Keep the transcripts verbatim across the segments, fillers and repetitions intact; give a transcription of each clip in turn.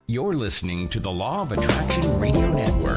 You're listening to the Law of Attraction Radio Network.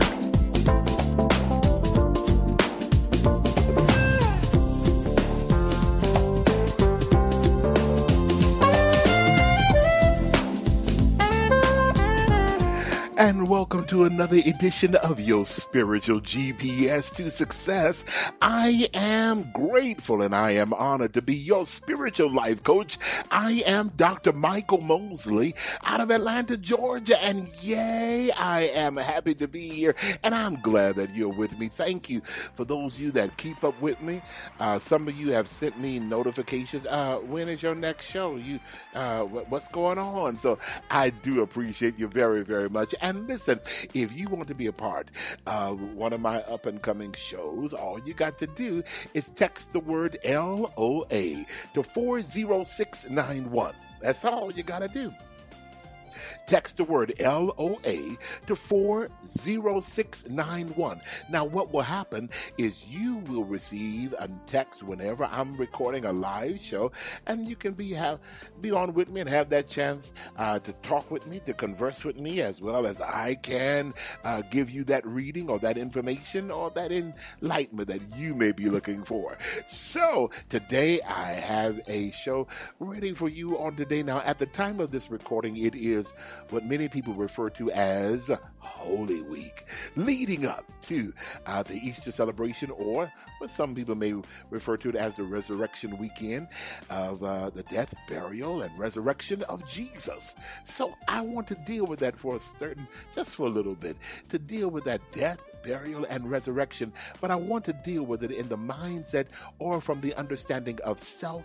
And welcome to another edition of your spiritual G P S to success. I am grateful and I am honored to be your spiritual life coach. I am Doctor Michael Mosley out of Atlanta, Georgia. And yay, I am happy to be here. And I'm glad that you're with me. Thank you for those of you that keep up with me. Uh, some of you have sent me notifications. Uh, when is your next show? You, uh, what, what's going on? So I do appreciate you very, very much. And listen, if you want to be a part of one of my up-and-coming shows, all you got to do is text the word L O A to four zero six nine one. That's all you got to do. Text the word L O A to four zero six nine one. Now, what will happen is you will receive a text whenever I'm recording a live show, and you can be have be on with me and have that chance uh, to talk with me, to converse with me, as well as I can uh, give you that reading or that information or that enlightenment that you may be looking for. So, today I have a show ready for you on today. Now, at the time of this recording, it is what many people refer to as Holy Week, leading up to uh, the Easter celebration, or what some people may refer to it as the resurrection weekend of uh, the death, burial, and resurrection of Jesus. So I want to deal with that for a certain, just for a little bit, to deal with that death, burial, and resurrection, but I want to deal with it in the mindset or from the understanding of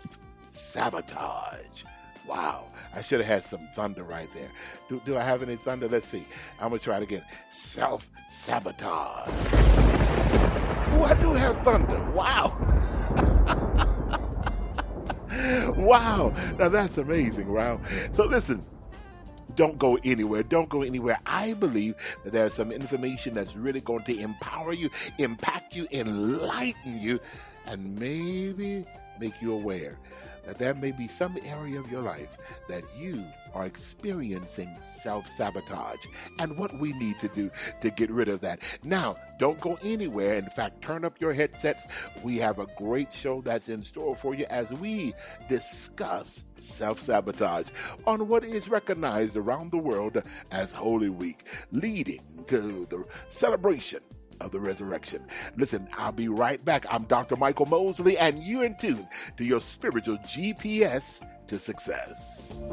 self-sabotage. Wow, I should have had some thunder right there. Do, do I have any thunder? Let's see. I'm going to try it again. Self-sabotage. Oh, I do have thunder. Wow. Wow. Now that's amazing, wow. So listen. Don't go anywhere. Don't go anywhere. I believe that there's some information that's really going to empower you, impact you, enlighten you, and maybe make you aware that there may be some area of your life that you are experiencing self-sabotage and what we need to do to get rid of that. Now, don't go anywhere. In fact, turn up your headsets. We have a great show that's in store for you as we discuss self-sabotage on what is recognized around the world as Holy Week, leading to the celebration of the resurrection. Listen, I'll be right back. I'm Doctor Michael Mosley, and you're in tune to your spiritual G P S to success.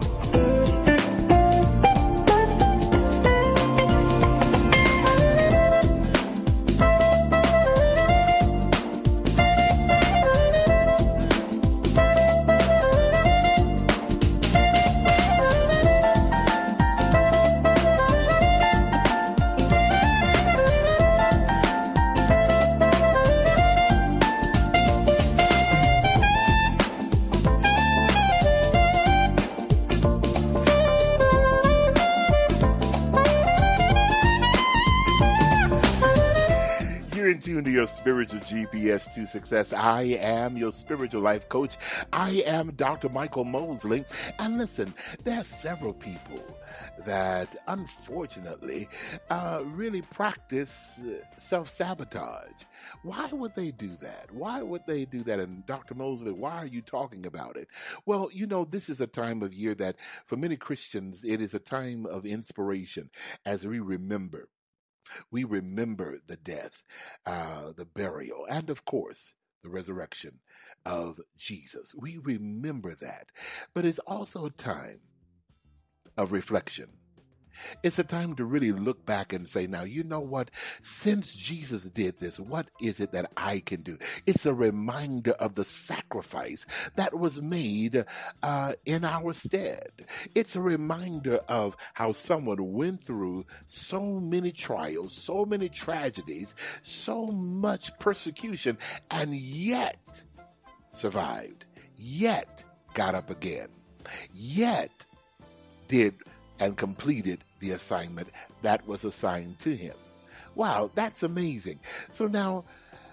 Into your spiritual G P S to success. I am your spiritual life coach. I am Doctor Michael Mosley. And listen, there are several people that unfortunately uh, really practice uh, self-sabotage. Why would they do that? Why would they do that? And Doctor Mosley, why are you talking about it? Well, you know, this is a time of year that for many Christians, it is a time of inspiration as we remember We remember the death, uh, the burial, and of course, the resurrection of Jesus. We remember that. But it's also a time of reflection. It's a time to really look back and say, now, you know what? Since Jesus did this, what is it that I can do? It's a reminder of the sacrifice that was made uh, in our stead. It's a reminder of how someone went through so many trials, so many tragedies, so much persecution, and yet survived, yet got up again, yet did and completed the assignment that was assigned to him. Wow, that's amazing. So now,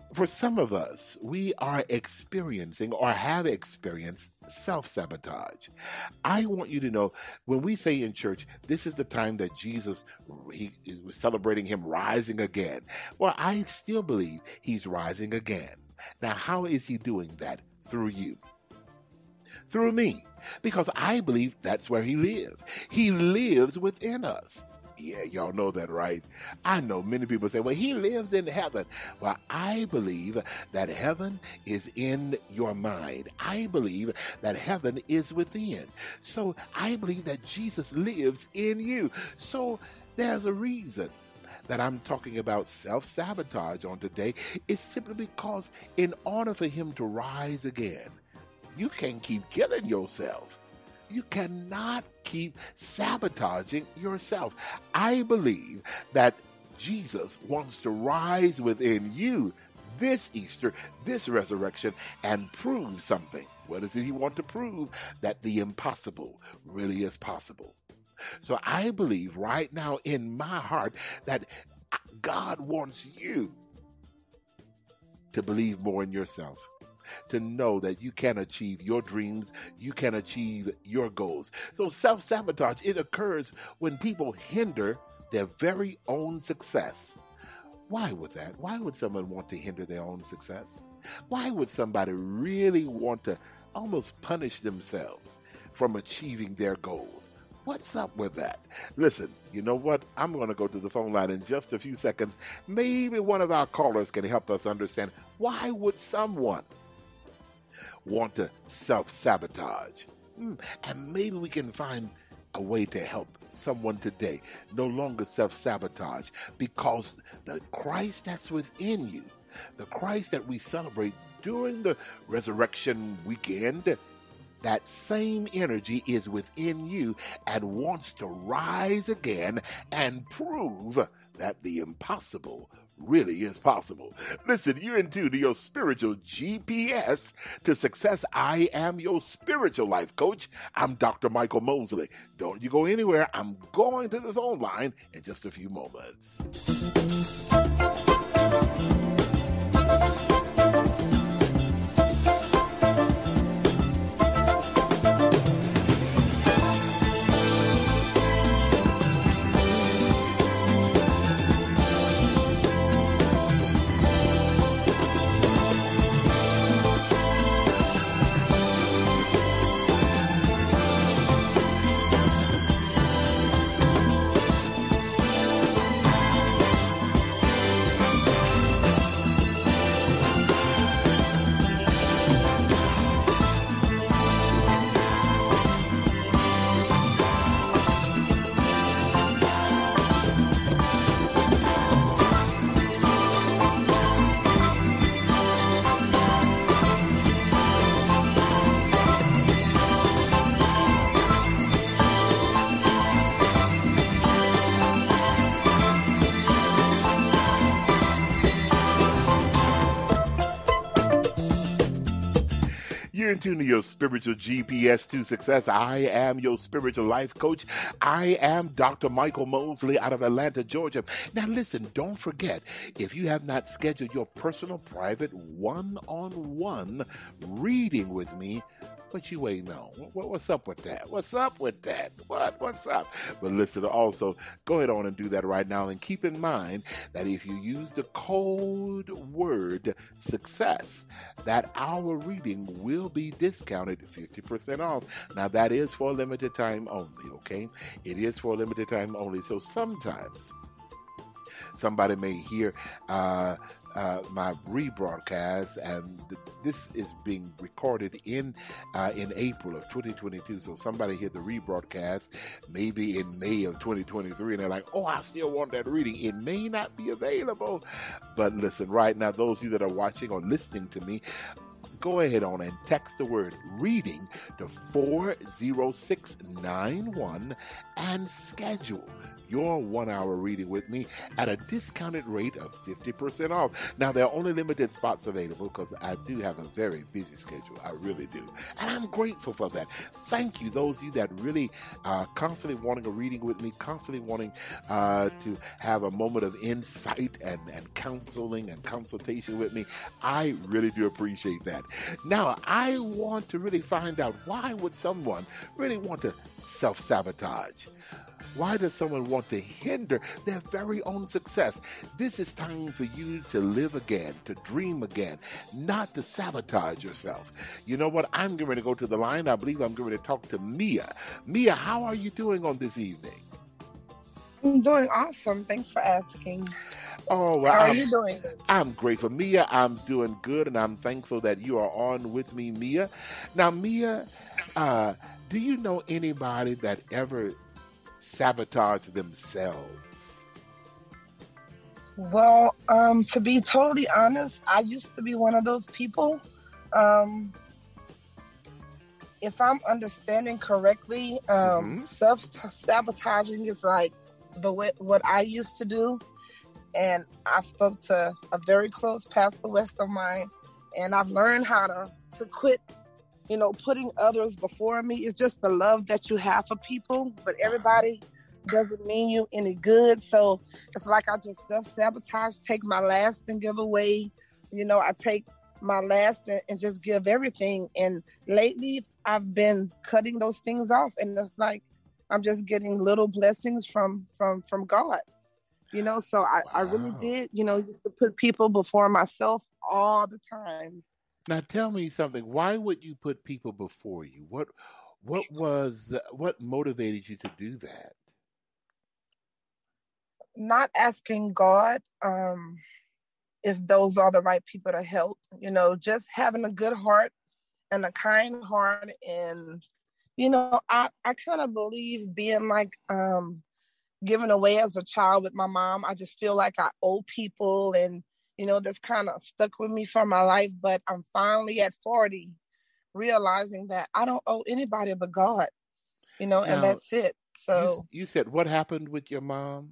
For some of us, we are experiencing or have experienced self-sabotage. I want you to know, when we say in church, this is the time that Jesus, he, he was celebrating him rising again. Well, I still believe he's rising again. Now, how is he doing that? Through you. Through me. Because I believe that's where he lives. He lives within us. Yeah, y'all know that, right? I know many people say, well, he lives in heaven. Well, I believe that heaven is in your mind. I believe that heaven is within. So I believe that Jesus lives in you. So there's a reason that I'm talking about self-sabotage on today. It's simply because in order for him to rise again, you can't keep killing yourself. You cannot keep sabotaging yourself. I believe that Jesus wants to rise within you this Easter, this resurrection, and prove something. What does he want to prove? That the impossible really is possible. So I believe right now in my heart that God wants you to believe more in yourself, to know that you can achieve your dreams, you can achieve your goals. So self-sabotage, it occurs when people hinder their very own success. Why would that? Why would someone want to hinder their own success? Why would somebody really want to almost punish themselves from achieving their goals? What's up with that? Listen, you know what? I'm going to go to the phone line in just a few seconds. Maybe one of our callers can help us understand, why would someone want to self-sabotage? Mm, and maybe we can find a way to help someone today no longer self-sabotage, because the Christ that's within you, the Christ that we celebrate during the resurrection weekend, that same energy is within you and wants to rise again and prove that the impossible really is possible. Listen, you're in tune to your spiritual G P S to success. I am your spiritual life coach. I'm Doctor Michael Mosley. Don't you go anywhere. I'm going to the phone line in just a few moments. You're in tune to your spiritual G P S to success. I am your spiritual life coach. I am Doctor Michael Mosley out of Atlanta, Georgia. Now listen, don't forget, if you have not scheduled your personal, private, one-on-one reading with me, what you waiting on? What, what's up with that? What's up with that? What? What's up? But listen, also, go ahead on and do that right now. And keep in mind that if you use the code word success, that our reading will be discounted fifty percent off. Now, that is for a limited time only, okay? It is for a limited time only. So sometimes somebody may hear uh, uh, my rebroadcast, and th- this is being recorded in uh, in April of twenty twenty-two. So somebody hear the rebroadcast maybe in May of twenty twenty-three, and they're like, oh, I still want that reading. It may not be available. But listen, right now, those of you that are watching or listening to me, go ahead on and text the word reading to four zero six nine one and schedule your one-hour reading with me at a discounted rate of fifty percent off. Now, there are only limited spots available because I do have a very busy schedule. I really do. And I'm grateful for that. Thank you, those of you that really are constantly wanting a reading with me, constantly wanting uh, to have a moment of insight and, and counseling and consultation with me. I really do appreciate that. Now, I want to really find out, why would someone really want to self-sabotage? Why does someone want to hinder their very own success? This is time for you to live again, to dream again, not to sabotage yourself. You know what? I'm going to go to the line. I believe I'm going to talk to Mia. Mia, how are you doing on this evening? I'm doing awesome. Thanks for asking. Oh, well, how are I'm, you doing? I'm grateful. Mia, I'm doing good, and I'm thankful that you are on with me, Mia. Now, Mia, uh, do you know anybody that ever sabotage themselves? Well, um, to be totally honest, I used to be one of those people. Um, if I'm understanding correctly, um, mm-hmm. self-sabotaging is like the way, what I used to do. And I spoke to a very close Pastor West of mine, and I've learned how to, to quit, you know, putting others before me. It's just the love that you have for people, but everybody doesn't mean you any good. So it's like I just self-sabotage, take my last and give away. You know, I take my last and, and just give everything. And lately I've been cutting those things off, and it's like I'm just getting little blessings from from from God. You know, so I, wow. I really did, you know, used to put people before myself all the time. Now, tell me something. Why would you put people before you? What, what was, what motivated you to do that? Not asking God um, if those are the right people to help. You know, just having a good heart and a kind heart, and you know, I I kind of believe being like um, given away as a child with my mom. I just feel like I owe people, and you know, that's kind of stuck with me for my life. But I'm finally at forty realizing that I don't owe anybody but God, you know, now, and that's it. So you, you said, what happened with your mom?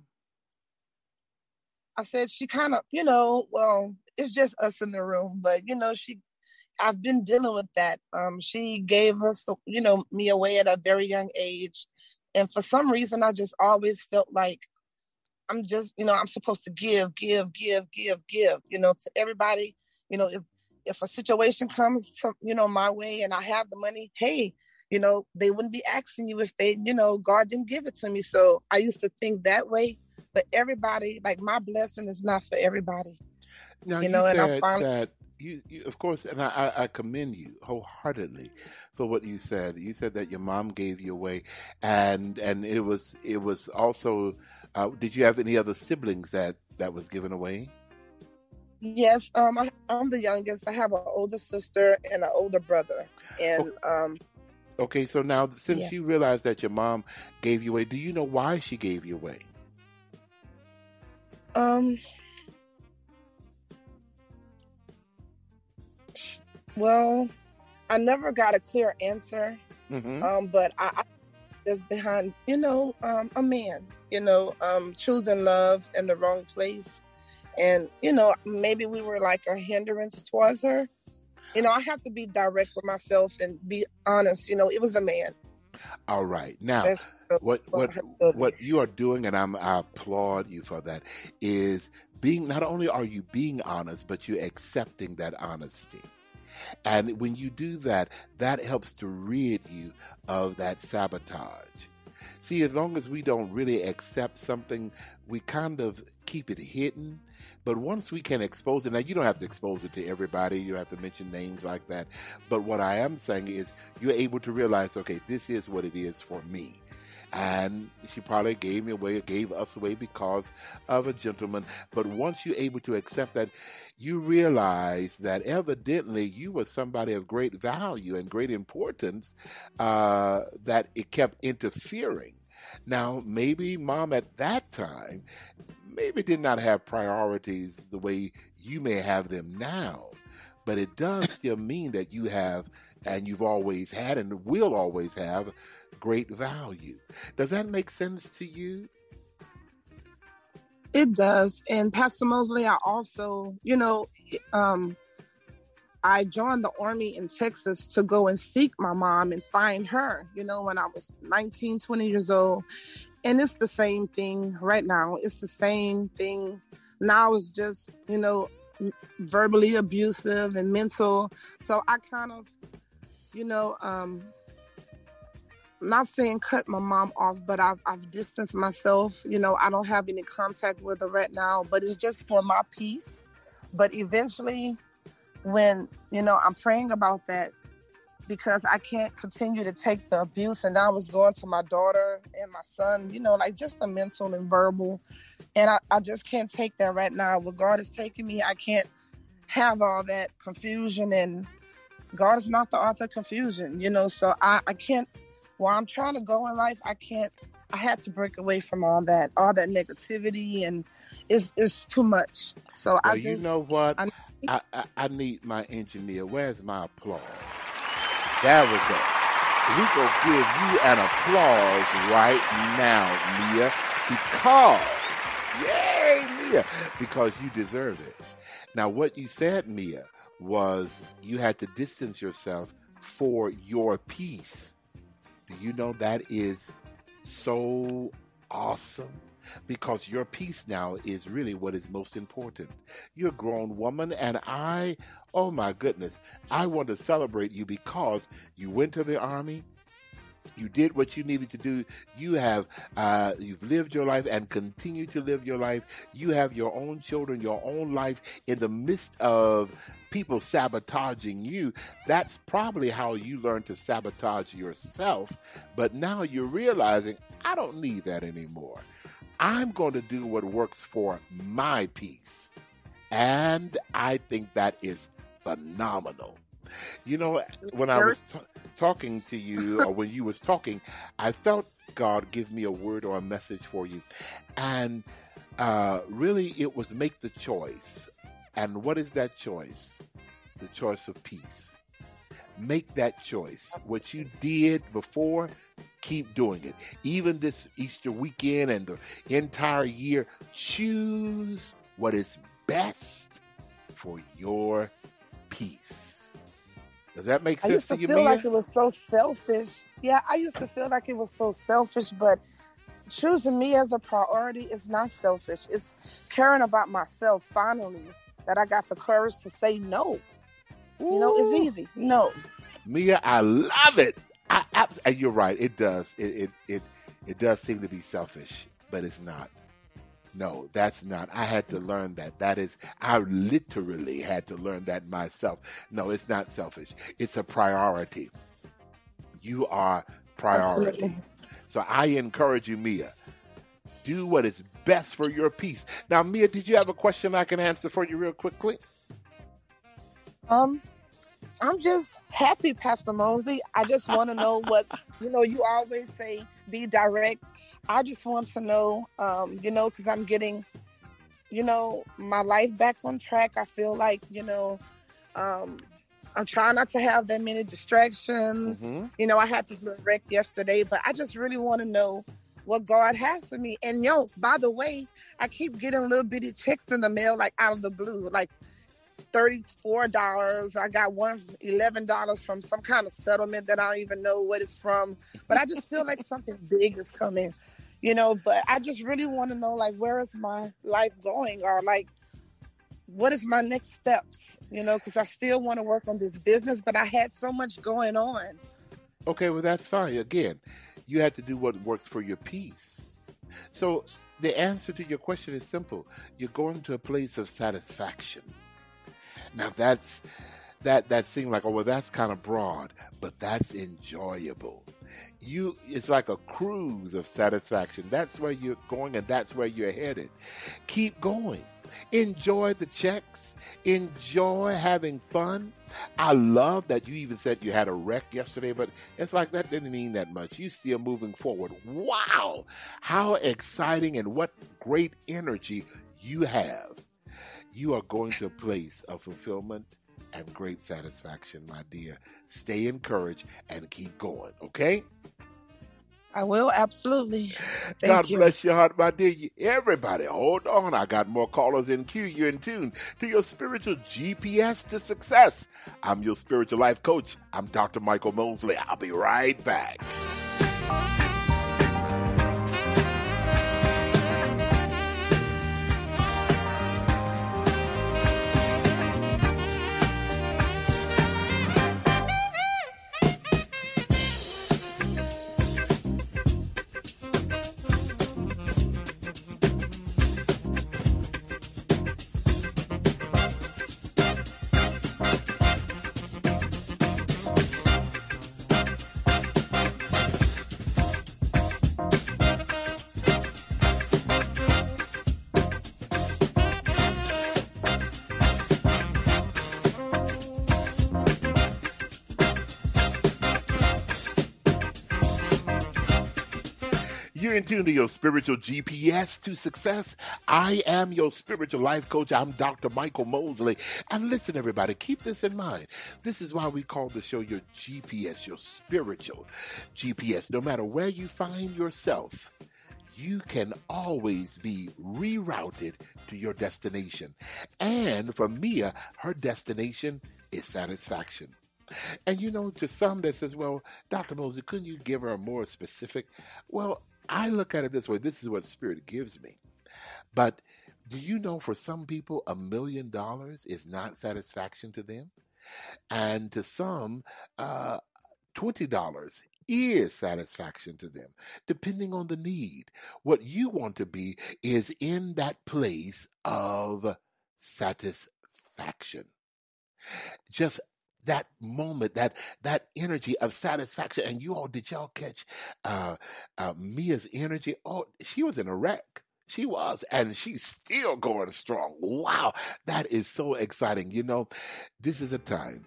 I said, she kind of, you know, well, it's just us in the room, but you know, she, I've been dealing with that. Um, she gave us, you know, me away at a very young age. And for some reason, I just always felt like I'm just, you know, I'm supposed to give, give, give, give, give, you know, to everybody. You know, if if a situation comes to, you know, my way and I have the money, hey, you know, they wouldn't be asking you if they, you know, God didn't give it to me. So I used to think that way. But everybody, like, my blessing is not for everybody. Now, you you know, said and I finally, that you, you, of course, and I, I commend you wholeheartedly for what you said. You said that your mom gave you away, and and it was it was also. Uh, did you have any other siblings that that was given away? Yes, um, I, I'm the youngest. I have an older sister and an older brother, and okay. um. Okay, so now since yeah. you realized that your mom gave you away, do you know why she gave you away? Um. Well, I never got a clear answer. Mm-hmm. Um, but I, I was behind, you know, um, a man, you know, um, choosing love in the wrong place, and you know, maybe we were like a hindrance towards her. You know, I have to be direct with myself and be honest. You know, it was a man. All right, now. That's What what what you are doing, and I'm, I applaud you for that, is being, not only are you being honest, but you're accepting that honesty. And when you do that, that helps to rid you of that sabotage. See, as long as we don't really accept something, we kind of keep it hidden. But once we can expose it, now you don't have to expose it to everybody, you don't have to mention names like that. But what I am saying is you're able to realize, okay, this is what it is for me. And she probably gave me away, gave us away because of a gentleman. But once you're able to accept that, you realize that evidently you were somebody of great value and great importance, uh, that it kept interfering. Now, maybe mom at that time maybe did not have priorities the way you may have them now. but it does still mean that you have, and you've always had, and will always have, great value. Does that make sense to you? It does. And Pastor Mosley, I also, you know, um, I joined the Army in Texas to go and seek my mom and find her, you know, when I was nineteen, twenty years old. And it's the same thing right now. It's the same thing. Now it's just, you know, verbally abusive and mental. So I kind of, you know, um, not saying cut my mom off, but I've, I've distanced myself. You know, I don't have any contact with her right now, but it's just for my peace. But eventually, when, you know, I'm praying about that because I can't continue to take the abuse. And I was going to my daughter and my son, you know, like just the mental and verbal. And I, I just can't take that right now. Where God is taking me, I can't have all that confusion. And God is not the author of confusion, you know, so I, I can't. While I'm trying to go in life, I can't, I have to break away from all that, all that negativity, and it's, it's too much. So well, I just, you know what? I, I, I, I need my engineer. Where's my applause? There we go. We gonna give you an applause right now, Mia, because, yay, Mia, because you deserve it. Now, what you said, Mia, was you had to distance yourself for your peace. Do you know that is so awesome? Because your peace now is really what is most important. You're a grown woman, and I, oh my goodness, I want to celebrate you because you went to the Army. You did what you needed to do. You have, uh, you've lived your life and continue to live your life. You have your own children, your own life in the midst of people sabotaging you. That's probably how you learn to sabotage yourself. But now you're realizing, I don't need that anymore. I'm going to do what works for my peace. And I think that is phenomenal. You know, when I was t- talking to you, or when you was talking, I felt God give me a word or a message for you. And uh, really, it was make the choice. And what is that choice? The choice of peace. Make that choice. What you did before, keep doing it. Even this Easter weekend and the entire year, choose what is best for your peace. Does that make sense I used to, to you, feel Mia? like it was so selfish. Yeah, I used to feel like it was so selfish, but choosing me as a priority is not selfish. It's caring about myself, finally, that I got the courage to say no. Ooh. You know, it's easy. No. Mia, I love it. I, I, and you're right. It does. It, it it it does seem to be selfish, but it's not. No, that's not. I had to learn that. That is, I literally had to learn that myself. No, it's not selfish. It's a priority. You are priority. Absolutely. So I encourage you, Mia, do what is best for your peace. Now, Mia, did you have a question I can answer for you real quickly? Um, I'm just happy, Pastor Mosley. I just want to know what, you know, you always say, be direct. I just want to know, um, you know, because I'm getting, you know, my life back on track. I feel like, you know, um, I'm trying not to have that many distractions. Mm-hmm. You know, I had this little wreck yesterday, but I just really want to know what God has for me. And, yo, by the way, I keep getting little bitty checks in the mail, like out of the blue, like thirty-four dollars. I got one eleven dollars from some kind of settlement that I don't even know what it's from. But I just feel like something big is coming, you know. But I just really want to know, like, where is my life going? Or, like, what is my next steps? You know, because I still want to work on this business, but I had so much going on. Okay, well, that's fine. Again, you had to do what works for your peace. So the answer to your question is simple. You're going to a place of satisfaction. Now that's that that seemed like, oh well, that's kind of broad, but that's enjoyable. You it's like a cruise of satisfaction. That's where you're going, and that's where you're headed. Keep going. Enjoy the checks. Enjoy having fun. I love that you even said you had a wreck yesterday, but it's like that didn't mean that much. You still moving forward. Wow, how exciting and what great energy you have. You are going to a place of fulfillment and great satisfaction, my dear. Stay encouraged and keep going, okay? I will, absolutely. Thank God you. bless your heart, my dear. Everybody, hold on. I got more callers in queue. You're in tune to your spiritual G P S to success. I'm your spiritual life coach. I'm Doctor Michael Mosley. I'll be right back. You're in tune to your spiritual G P S to success. I am your spiritual life coach. I'm Doctor Michael Mosley. And listen, everybody, keep this in mind. This is why we call the show your G P S, your spiritual G P S. No matter where you find yourself, you can always be rerouted to your destination. And for Mia, her destination is satisfaction. And you know, to some that says, well, Doctor Mosley, couldn't you give her a more specific? Well, I look at it this way. This is what Spirit gives me. But do you know for some people, a million dollars is not satisfaction to them? And to some, uh, twenty dollars is satisfaction to them, depending on the need. What you want to be is in that place of satisfaction. Just that moment, that that energy of satisfaction. And you all, did y'all catch uh, uh, Mia's energy? Oh, she was in a wreck. She was, and she's still going strong. Wow, that is so exciting. You know, this is a time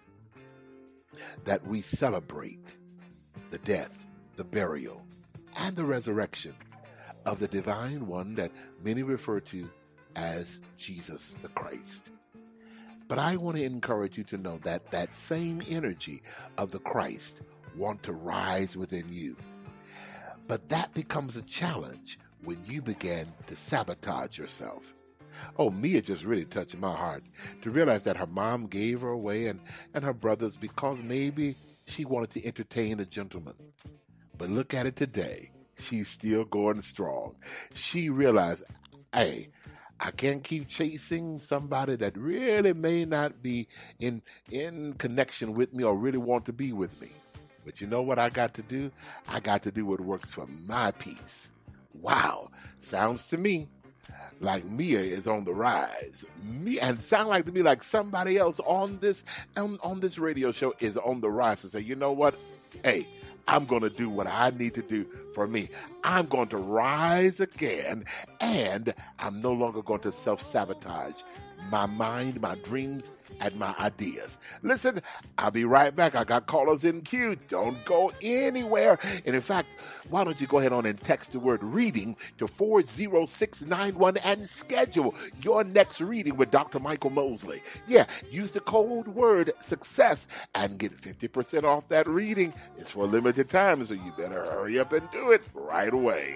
that we celebrate the death, the burial, and the resurrection of the divine one that many refer to as Jesus the Christ. But I want to encourage you to know that that same energy of the Christ want to rise within you. But that becomes a challenge when you begin to sabotage yourself. Oh, Mia just really touched my heart to realize that her mom gave her away and, and her brothers because maybe she wanted to entertain a gentleman. But look at it today. She's still going strong. She realized, hey, I can't keep chasing somebody that really may not be in in connection with me or really want to be with me. But you know what I got to do? I got to do what works for my peace. Wow. Sounds to me like Mia is on the rise. Me and sound like to me like somebody else on this on, on this radio show is on the rise to say, you know what? Hey, I'm going to do what I need to do for me. I'm going to rise again, and I'm no longer going to self-sabotage my mind, my dreams, and my ideas. Listen, I'll be right back. I got callers in queue. Don't go anywhere. And in fact, why don't you go ahead on and text the word reading to four zero six nine one and schedule your next reading with Doctor Michael Mosley. Yeah, use the code word success and get fifty percent off that reading. It's for a limited time, so you better hurry up and do it right away.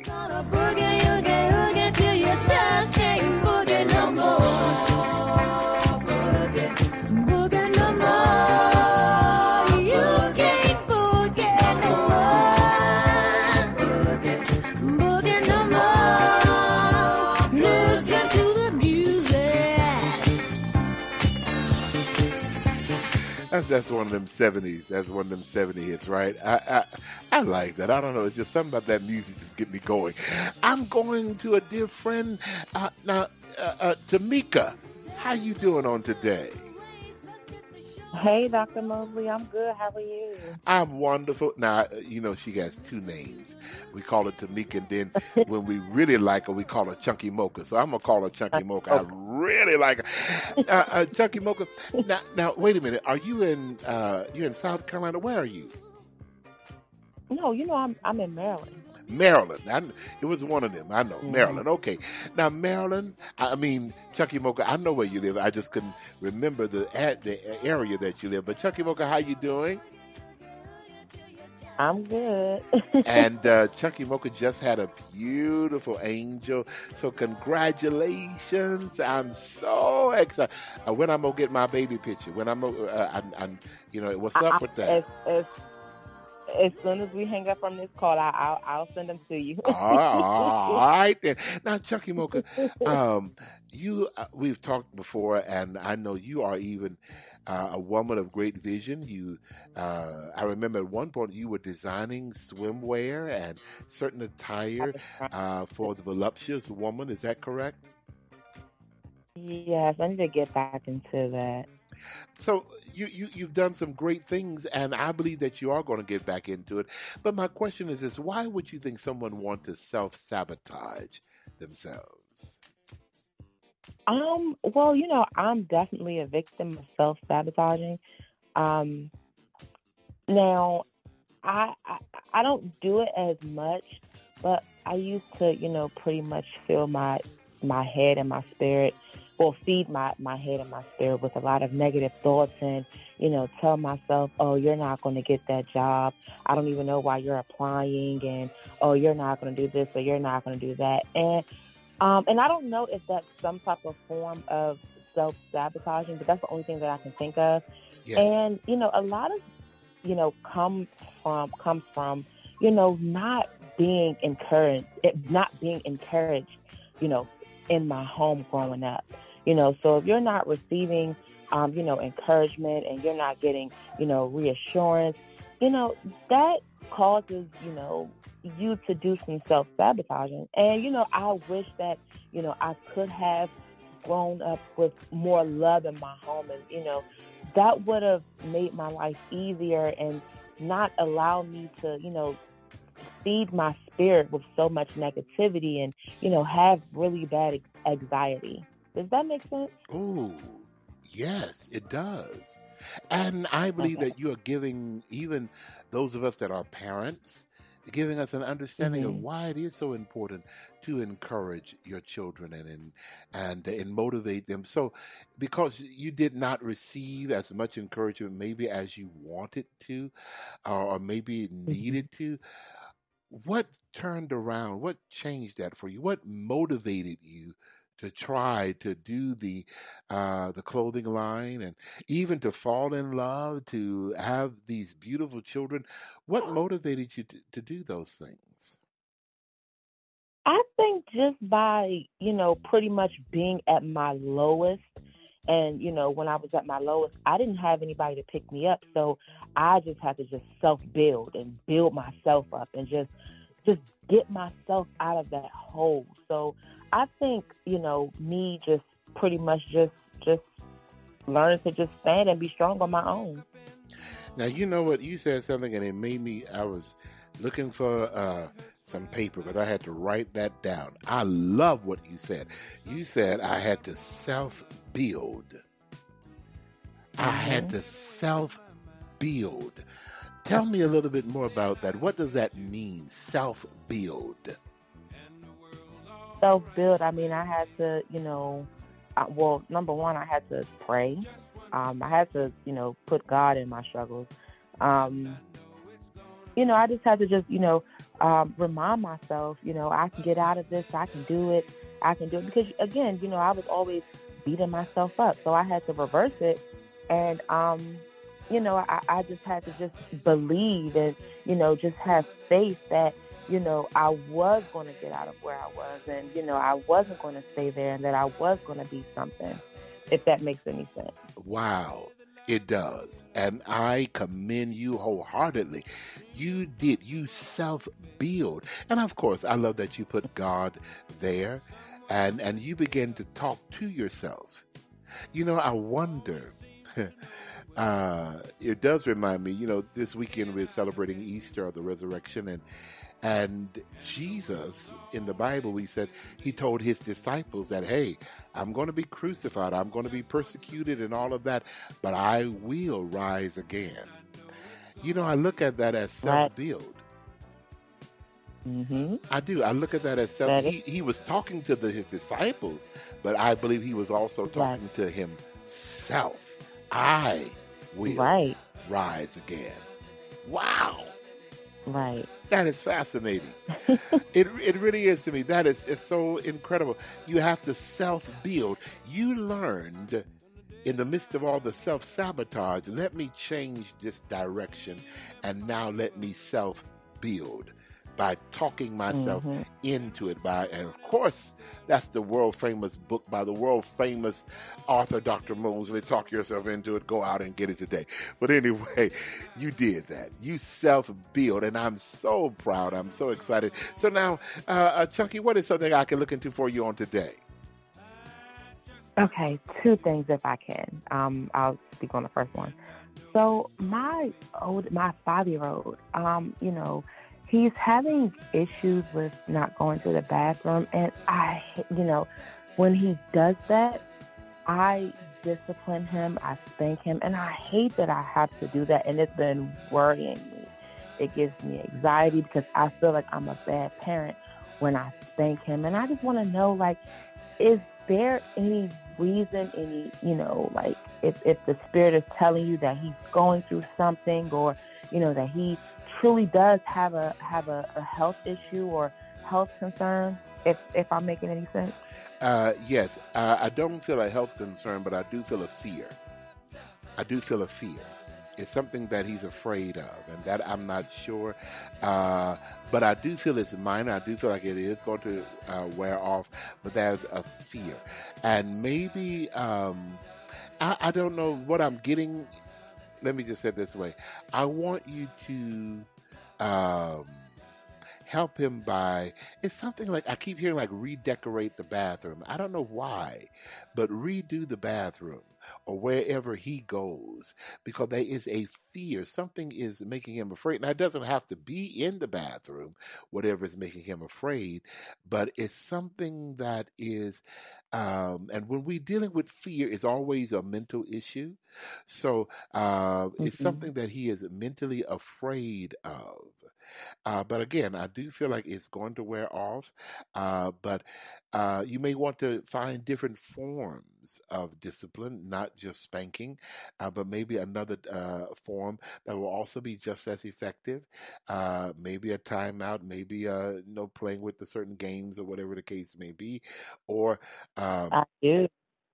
That's, that's one of them seventies. That's one of them seventy hits, right? I, I I like that. I don't know. It's just something about that music just get me going. I'm going to a dear friend uh, now, uh, uh, Tamika. How you doing on today? Hey, Doctor Mosley, I'm good. How are you? I'm wonderful. Now, you know, she has two names. We call her Tamika, and then when we really like her, we call her Chunky Mocha. So I'm going to call her Chunky Mocha. I really like her. Uh, uh, Chunky Mocha. Now, now, wait a minute. Are you in, uh, you in South Carolina? Where are you? No, you know, I'm I'm in Maryland. Maryland. I, it was one of them. I know. Mm-hmm. Maryland. Okay. Now, Maryland, I mean, Chucky Mocha, I know where you live. I just couldn't remember the at the area that you live. But Chucky Mocha, how you doing? I'm good. And uh, Chucky Mocha just had a beautiful angel. So congratulations. I'm so excited. Uh, when I'm going to get my baby picture? When I'm, uh, I'm, I'm you know, what's up I, with that? As, as, as soon as we hang up from this call, I, I'll, I'll send them to you. All right then. Now, Chucky Mocha, um, you uh, we've talked before, and I know you are even uh, a woman of great vision. You, uh, I remember at one point you were designing swimwear and certain attire uh, for the voluptuous woman. Is that correct? Yes, I need to get back into that. So you, you, you've done some great things, and I believe that you are going to get back into it. But my question is this, why would you think someone want to self-sabotage themselves? Um, well, you know, I'm definitely a victim of self-sabotaging. Um, now, I, I I don't do it as much, but I used to, you know, pretty much fill my my head and my spirit, or feed my, my head and my spirit with a lot of negative thoughts and, you know, tell myself, oh, you're not going to get that job. I don't even know why you're applying, and, oh, you're not going to do this or you're not going to do that. And Um, and I don't know if that's some type of form of self-sabotaging, but that's the only thing that I can think of. Yes. And, you know, a lot of, you know, comes from, comes from, you know, not being encouraged, it, not being encouraged, you know, in my home growing up. You know, so if you're not receiving, um, you know, encouragement, and you're not getting, you know, reassurance, you know, that causes, you know, you to do some self-sabotaging. And, you know, I wish that, you know, I could have grown up with more love in my home, and, you know, that would have made my life easier and not allow me to, you know, feed my spirit with so much negativity and, you know, have really bad anxiety. Does that make sense? Oh, yes, it does. And I believe Okay. that you are giving even those of us that are parents, giving us an understanding of Mhm. why it is so important to encourage your children and and and, and motivate them. So, because you did not receive as much encouragement maybe as you wanted to, or, or maybe Mhm. needed to, what turned around? What changed that for you? What motivated you to try to do the uh, the clothing line, and even to fall in love, to have these beautiful children? What motivated you to, to do those things? I think just by, you know, pretty much being at my lowest. And, you know, when I was at my lowest, I didn't have anybody to pick me up. So I just had to just self-build and build myself up and just just get myself out of that hole. So I think, you know, me just pretty much just just learning to just stand and be strong on my own. Now, you know what? You said something and it made me, I was looking for uh, some paper because I had to write that down. I love what you said. You said I had to self-build. I had Mm-hmm. to self-build. Tell me a little bit more about that. What does that mean, self-build? Self-build, I mean, I had to, you know, uh, well, number one, I had to pray. Um, I had to, you know, put God in my struggles. Um, you know, I just had to just, you know, um, remind myself, you know, I can get out of this. I can do it. I can do it. Because, again, you know, I was always beating myself up. So I had to reverse it. And, um, you know, I, I just had to just believe and, you know, just have faith that, you know, I was going to get out of where I was, and, you know, I wasn't going to stay there, and that I was going to be something, if that makes any sense. Wow, it does. And I commend you wholeheartedly. You did, you self-build. And of course, I love that you put God there, and, and you begin to talk to yourself. You know, I wonder, uh, it does remind me, you know, this weekend we're celebrating Easter, or the resurrection, and And Jesus, in the Bible, we said, he told his disciples that, hey, I'm going to be crucified, I'm going to be persecuted and all of that, but I will rise again. You know, I look at that as Right. self-build. Mm-hmm. I do. I look at that as self. That is He he was talking to the, his disciples, but I believe he was also right. talking to himself. I will Right. rise again. Wow, Right. that is fascinating. It it really is to me. That is it's so incredible. You have to self build. You learned in the midst of all the self sabotage. Let me change this direction, and now let me self build by talking myself Mm-hmm. into it. By and of course, that's the world famous book by the world famous author Doctor Mosley. Talk yourself into it. Go out and get it today. But anyway, you did that. You self build, and I'm so proud. I'm so excited. So now, uh, uh, Chunky, what is something I can look into for you on today? Okay, two things if I can. Um, I'll speak on the first one. So my old, my five-year-old, um, you know, he's having issues with not going to the bathroom, and I, you know, when he does that, I discipline him, I spank him, and I hate that I have to do that, and it's been worrying me. It gives me anxiety because I feel like I'm a bad parent when I spank him, and I just want to know, like, is there any reason, any, you know, like, if, if the spirit is telling you that he's going through something, or, you know, that he truly does have a have a, a health issue or health concern, if if I'm making any sense? Uh, yes, uh, I don't feel a health concern, but I do feel a fear. I do feel a fear. It's something that he's afraid of, and that I'm not sure. Uh, but I do feel it's minor. I do feel like it is going to uh, wear off, but there's a fear. And maybe, um, I, I don't know what I'm getting. Let me just say it this way. I want you to um, help him by, it's something like, I keep hearing like redecorate the bathroom. I don't know why, but redo the bathroom or wherever he goes, because there is a fear. Something is making him afraid. Now, it doesn't have to be in the bathroom, whatever is making him afraid, but it's something that is, um, and when we're dealing with fear, it's always a mental issue. So uh, it's Mm-hmm. something that he is mentally afraid of. Uh, but again, I do feel like it's going to wear off. Uh, but uh, you may want to find different forms of discipline, not just spanking, uh, but maybe another uh, form that will also be just as effective. Uh, maybe a timeout, maybe uh, you know, playing with the certain games or whatever the case may be, or um, I do.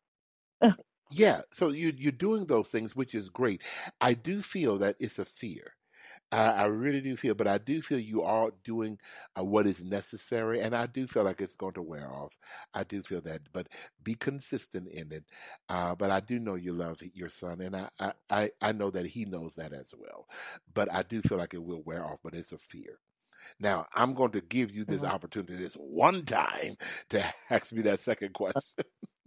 yeah. So you you're doing those things, which is great. I do feel that it's a fear. I, I really do feel, but I do feel you are doing uh, what is necessary, and I do feel like it's going to wear off. I do feel that, but be consistent in it. Uh, but I do know you love your son, and I, I, I I know that he knows that as well. But I do feel like it will wear off, but it's a fear. Now, I'm going to give you this Mhm. opportunity this one time to ask me that second question.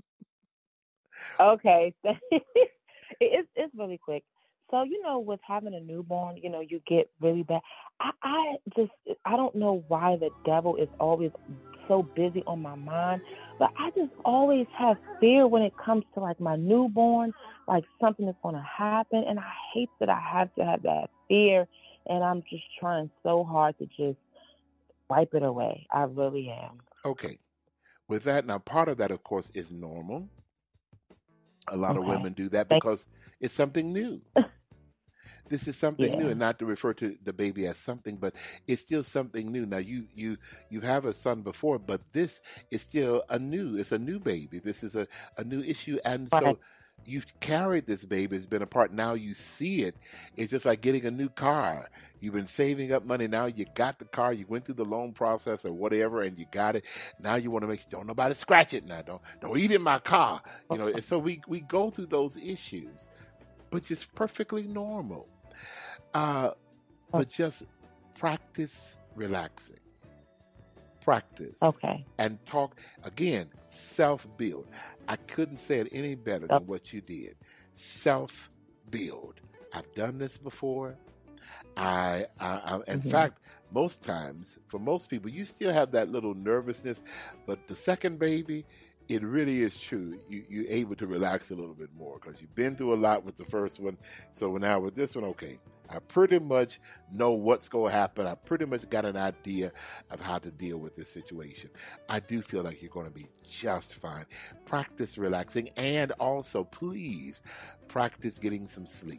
Okay. it's it's really quick. So, you know, with having a newborn, you know, you get really bad. I, I just, I don't know why the devil is always so busy on my mind, but I just always have fear when it comes to like my newborn, like something is going to happen. And I hate that I have to have that fear. And I'm just trying so hard to just wipe it away. I really am. Okay. With that, now part of that, of course, is normal. A lot of Okay. women do that Thank because it's something new. This is something new, Yeah. and not to refer to the baby as something, but it's still something new. Now you you you have a son before, but this is still a new. It's a new baby. This is a, a new issue, and Right. so you've carried this baby. It's been a part. Now you see it. It's just like getting a new car. You've been saving up money. Now you got the car. You went through the loan process or whatever, and you got it. Now you want to make sure don't nobody scratch it. Now don't don't eat in my car. You know. And so we we go through those issues, which is perfectly normal. Uh, but just practice relaxing. Practice Okay. and talk again. Self build. I couldn't say it any better than what you did. Self build. I've done this before. I, I, I in Mhm. fact, most times for most people, you still have that little nervousness, but the second baby, it really is true. You, you're able to relax a little bit more because you've been through a lot with the first one. So now with this one, okay, I pretty much know what's going to happen. I pretty much got an idea of how to deal with this situation. I do feel like you're going to be just fine. Practice relaxing, and also, please, practice getting some sleep.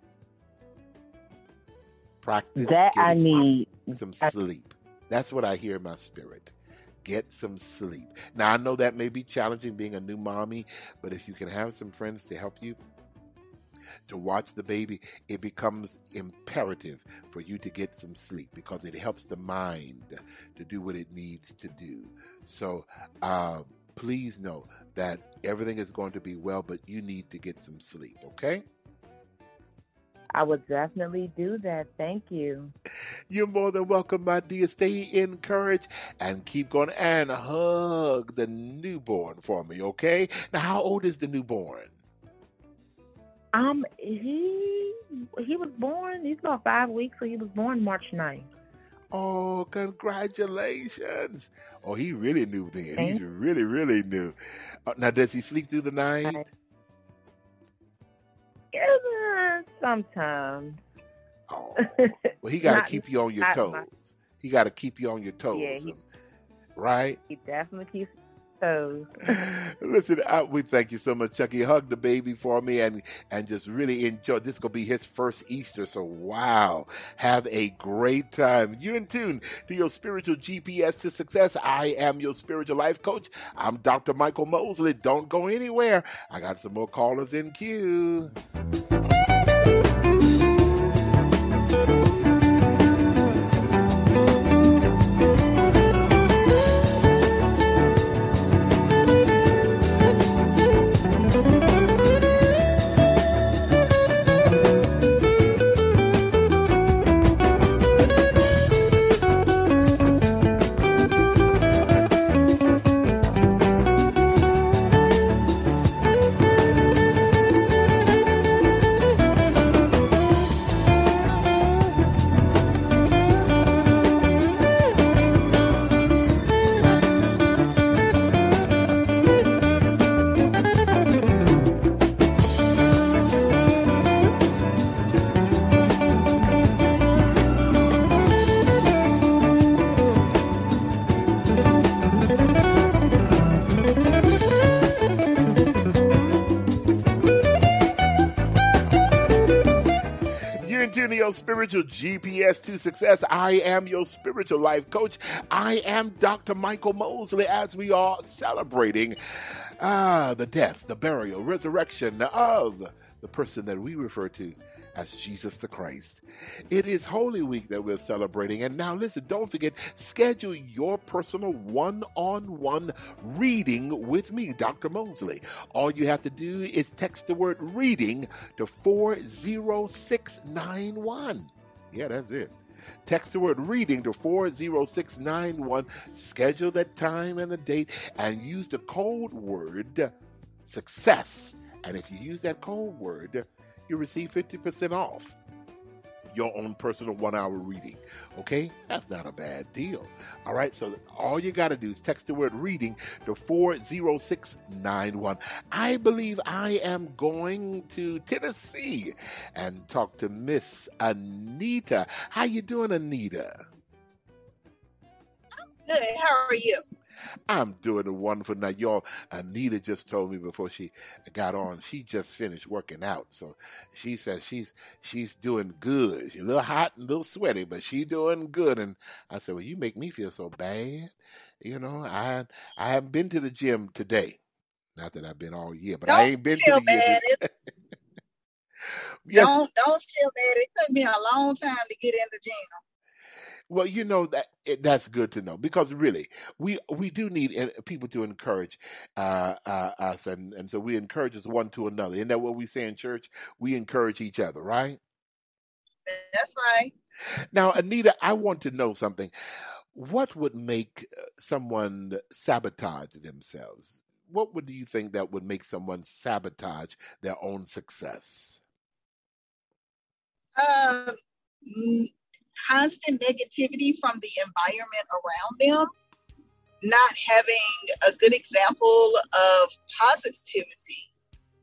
Practice that I getting need some sleep. That's what I hear in my spirit. Get some sleep. Now, I know that may be challenging being a new mommy, but if you can have some friends to help you to watch the baby, it becomes imperative for you to get some sleep because it helps the mind to do what it needs to do. So uh, please know that everything is going to be well, but you need to get some sleep, okay? I would definitely do that. Thank you. You're more than welcome, my dear. Stay encouraged and keep going, and hug the newborn for me, okay? Now, how old is the newborn? Um, he he was born, he's about five weeks, so he was born March ninth. Oh, congratulations. Oh, he really knew then. Thank He's really, really new. Uh, now, does he sleep through the night? Yeah, sometimes. Oh, well, he got to Not- keep you on your not toes. my- He got to keep you on your toes, Yeah, he- right? He definitely keeps toes. Listen, I, we thank you so much, Chucky. Hug the baby for me and and just really enjoy. This is going to be his first Easter, so wow. Have a great time. You're in tune to your spiritual G P S to success. I am your spiritual life coach. I'm Doctor Michael Mosley. Don't go anywhere. I got some more callers in queue. Your spiritual G P S to success. I am your spiritual life coach. I am Doctor Michael Mosley, as we are celebrating ah, the death, the burial, resurrection of the person that we refer to as Jesus the Christ. It is Holy Week that we're celebrating. And now listen, don't forget, schedule your personal one-on-one reading with me, Doctor Mosley. All you have to do is text the word reading to four zero six nine one. Yeah, that's it. Text the word reading to four zero six nine one. Schedule that time and the date and use the code word success. And if you use that code word, you receive fifty percent off your own personal one-hour reading. Okay? That's not a bad deal. All right? So all you got to do is text the word reading to four zero six nine one. I believe I am going to Tennessee and talk to Miss Anita. How you doing, Anita? Good. How are you? I'm doing wonderful. Now, y'all, Anita just told me before she got on, she just finished working out. So she says she's she's doing good. She's a little hot and a little sweaty, but she's doing good. And I said, well, you make me feel so bad. You know, I I haven't been to the gym today. Not that I've been all year, but don't I ain't been feel to the bad. gym. Yes. Don't don't feel bad. It took me a long time to get in the gym. Well, you know that it, that's good to know because really we we do need uh, people to encourage uh, uh, us, and, and so we encourage us one to another. Isn't that what we say in church? We encourage each other, right? That's right. Now, Anita, I want to know something. What would make someone sabotage themselves? What would you think that would make someone sabotage their own success? Um. Constant negativity from the environment around them. not having a good example of positivity.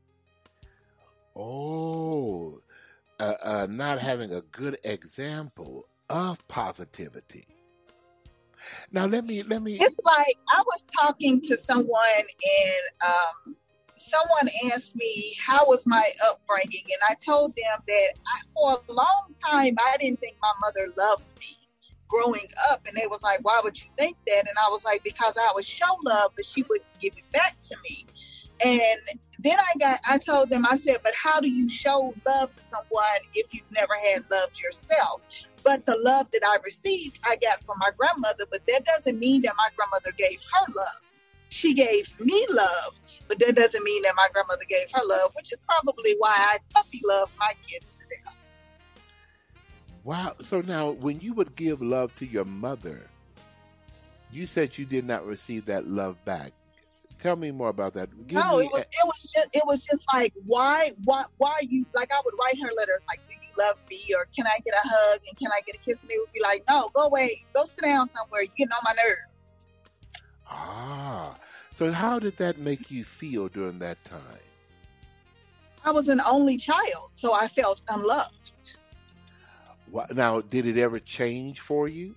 Oh, uh, uh, not having a good example of positivity. Now let me let me. It's like I was talking to someone and um, someone asked me how was my upbringing, and I told them that I, for a long time I didn't think my mother loved me growing up, and they was like, "Why would you think that?" And I was like, "Because I would show love, but she wouldn't give it back to me." And then I got, I told them, I said, "But how do you show love to someone if you've never had love yourself?" But the love that I received, I got from my grandmother, but that doesn't mean that my grandmother gave her love. She gave me love, but that doesn't mean that my grandmother gave her love, which is probably why I puppy love my kids to death. Wow. So now, when you would give love to your mother, you said you did not receive that love back. Tell me more about that. Give no, me it was a- it was just it was just like why why why are you like I would write her letters like, "Do you love me?" or "Can I get a hug?" and "Can I get a kiss?" and they would be like, "No, go away, go sit down somewhere. You're getting on my nerves." Ah. So how did that make you feel during that time? I was an only child, so I felt unloved. What, now, did it ever change for you?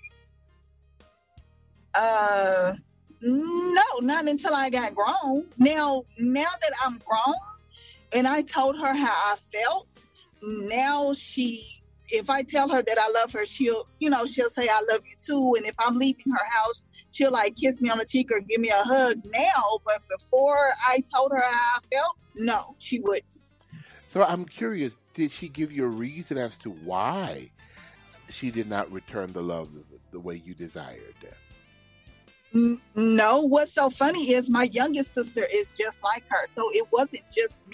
Uh, no, not until I got grown. Now, now that I'm grown, and I told her how I felt, now she, if I tell her that I love her, she'll, you know, she'll say I love you too. And if I'm leaving her house, she'll like kiss me on the cheek or give me a hug now. But before I told her how I felt, no, she wouldn't. So I'm curious, did she give you a reason as to why she did not return the love the way you desired? N- No, what's so funny is my youngest sister is just like her. So it wasn't just me.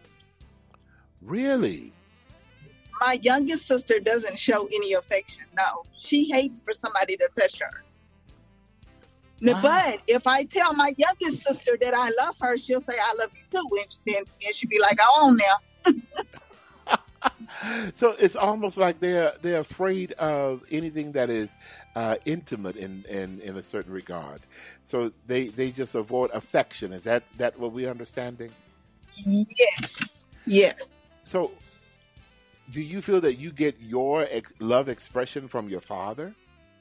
Really? My youngest sister doesn't show any affection. No, she hates for somebody to touch her. N- Wow. But if I tell my youngest sister that I love her, she'll say I love you too. And then and she'll be like, "Go on now." So it's almost like they're they're afraid of anything that is uh, intimate in, in, in a certain regard. So they, they just avoid affection. Is that, that what we're understanding? Yes. Yes. So do you feel that you get your ex- love expression from your father?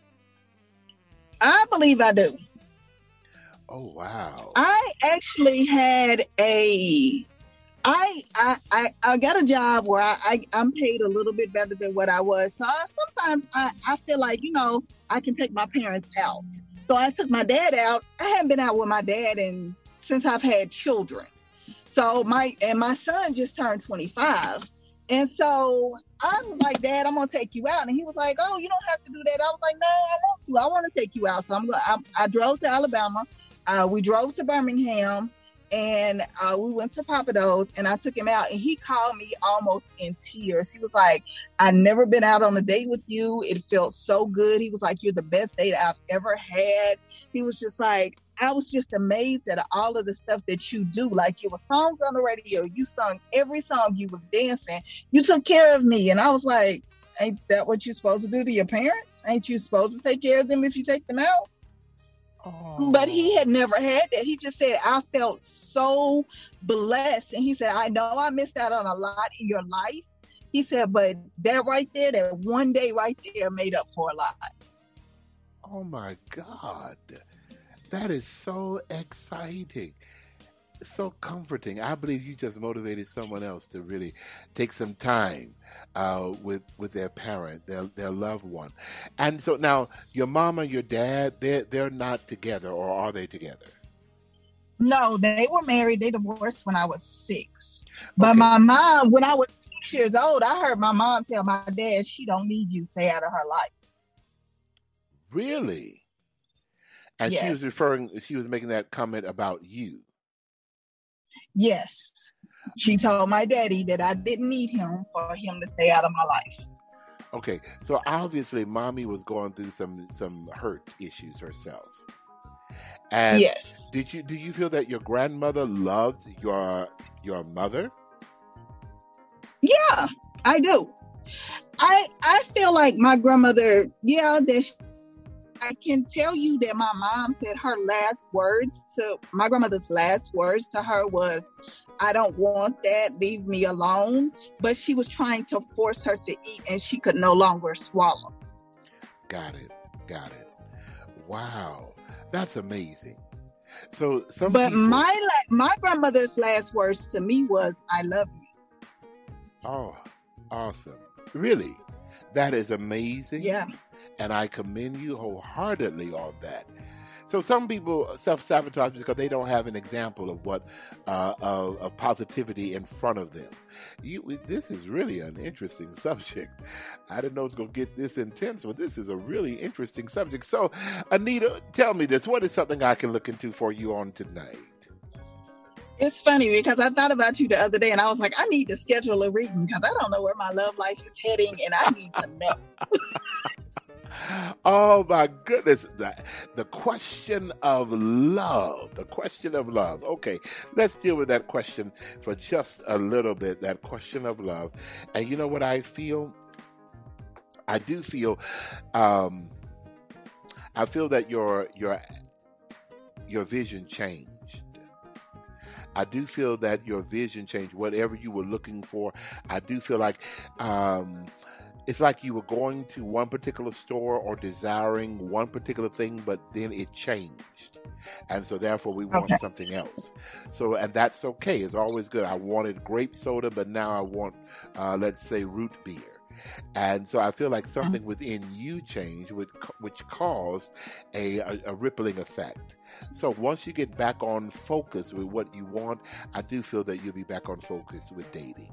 I believe I do. Oh, wow. I actually had a I I I, I got a job where I, I I'm paid a little bit better than what I was. So I, sometimes I, I feel like, you know, I can take my parents out. So I took my dad out. I haven't been out with my dad in since I've had children. So my and my son just turned twenty-five. And so I was like, "Dad, I'm gonna take you out." And he was like, "Oh, you don't have to do that." I was like, "No, I want to. I want to take you out." So I'm going. I, I drove to Alabama. Uh, we drove to Birmingham, and uh, we went to Papados, and I took him out, and he called me almost in tears. He was like, "I've never been out on a date with you. It felt so good." He was like, "You're the best date I've ever had." He was just like, I was just amazed at all of the stuff that you do. Like, it was songs on the radio. You sung every song. You was dancing. You took care of me. And I was like, ain't that what you're supposed to do to your parents? Ain't you supposed to take care of them if you take them out? Oh. But he had never had that. He just said, I felt so blessed. And he said, I know I missed out on a lot in your life. He said, but that right there, that one day right there made up for a lot. Oh, my God. That is so exciting. So comforting. I believe you just motivated someone else to really take some time uh, with with their parent, their their loved one. And so now, your mom and your dad, they're, they're not together, or are they together? No, they were married. They divorced when I was six. But Okay. my mom, when I was six years old, I heard my mom tell my dad, she don't need you, stay out of her life. Really? And she Yes. was referring, she was making that comment about you. Yes. She told my daddy that I didn't need him for him to stay out of my life. Okay, so obviously, mommy was going through some some hurt issues herself. And Yes. did you do you feel that your grandmother loved your your mother? Yeah, I do. I I feel like my grandmother, yeah, that I can tell you that my mom said her last words to my grandmother's last words to her was, "I don't want that, leave me alone." But she was trying to force her to eat and she could no longer swallow. Got it. Got it. Wow. That's amazing. So some But people, my la- my grandmother's last words to me was, "I love you." oh, awesome. Really? That is amazing. Yeah. And I commend you wholeheartedly on that. So some people self-sabotage because they don't have an example of what uh, of, of positivity in front of them. You, this is really an interesting subject. I didn't know it was going to get this intense, but this is a really interesting subject. So, Anita, tell me this. What is something I can look into for you on tonight? It's funny because I thought about you the other day and I was like, I need to schedule a reading because I don't know where my love life is heading and I need to know. Oh my goodness. The, the question of love. The question of love. Okay, let's deal with that question for just a little bit. That question of love. And you know what I feel? I do feel um, I feel that your your your vision changed. I do feel that your vision changed. Whatever you were looking for, I do feel like um, it's like you were going to one particular store or desiring one particular thing, but then it changed. And so therefore we want Okay. something else. So, and that's okay. It's always good. I wanted grape soda, but now I want, uh, let's say, root beer. And so I feel like something within you changed, which, which caused a, a, a rippling effect. So once you get back on focus with what you want, I do feel that you'll be back on focus with dating.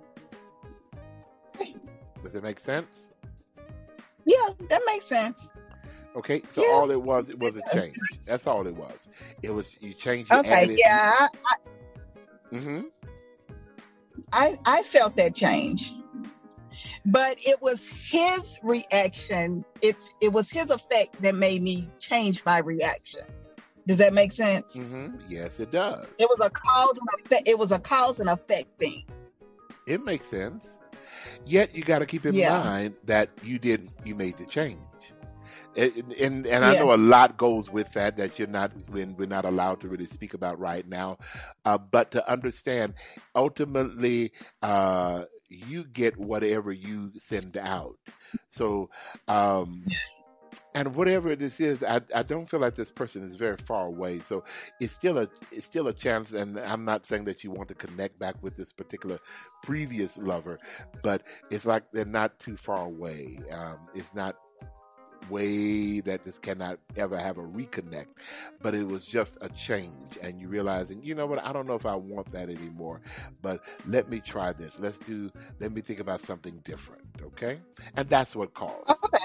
Does it make sense? Yeah, that makes sense. Okay, so Yeah. all it was, it was a change. That's all it was. It was, you changed your Okay, attitude. yeah, I, Mm-hmm. I I felt that change. But it was his reaction. It's it was his effect that made me change my reaction. Does that make sense? Mm-hmm. Yes, it does. It was a cause and effect. It was a cause and effect thing. It makes sense. Yet you got to keep in Yeah. mind that you did, you made the change. And, and, and I Yeah. know a lot goes with that that you're not, when we're not allowed to really speak about right now. Uh, but to understand, ultimately, uh, you get whatever you send out. So, um, and whatever this is, I, I don't feel like this person is very far away. So it's still a it's still a chance. And I'm not saying that you want to connect back with this particular previous lover, but it's like they're not too far away. Um, it's not way that this cannot ever have a reconnect, but it was just a change, and you realizing, you know what, I don't know if I want that anymore, but let me try this. Let's do. Let me think about something different. Okay, and that's what caused. Okay.